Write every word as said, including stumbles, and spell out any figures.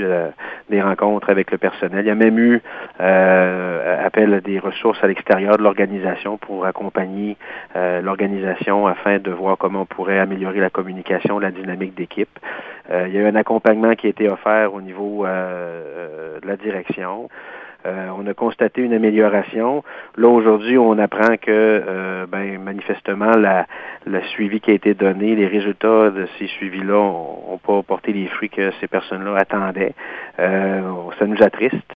euh, des rencontres avec le personnel. Il y a même eu euh, appel à des ressources à l'extérieur de l'organisation pour accompagner euh, l'organisation afin de voir comment on pourrait améliorer la communication, la dynamique d'équipe. Euh, il y a eu un accompagnement qui a été offert au niveau euh, de la direction. Euh, on a constaté une amélioration. Là, aujourd'hui, on apprend que, euh, ben, manifestement, la, le suivi qui a été donné, les résultats de ces suivis-là n'ont pas porté les fruits que ces personnes-là attendaient. Euh, ça nous attriste.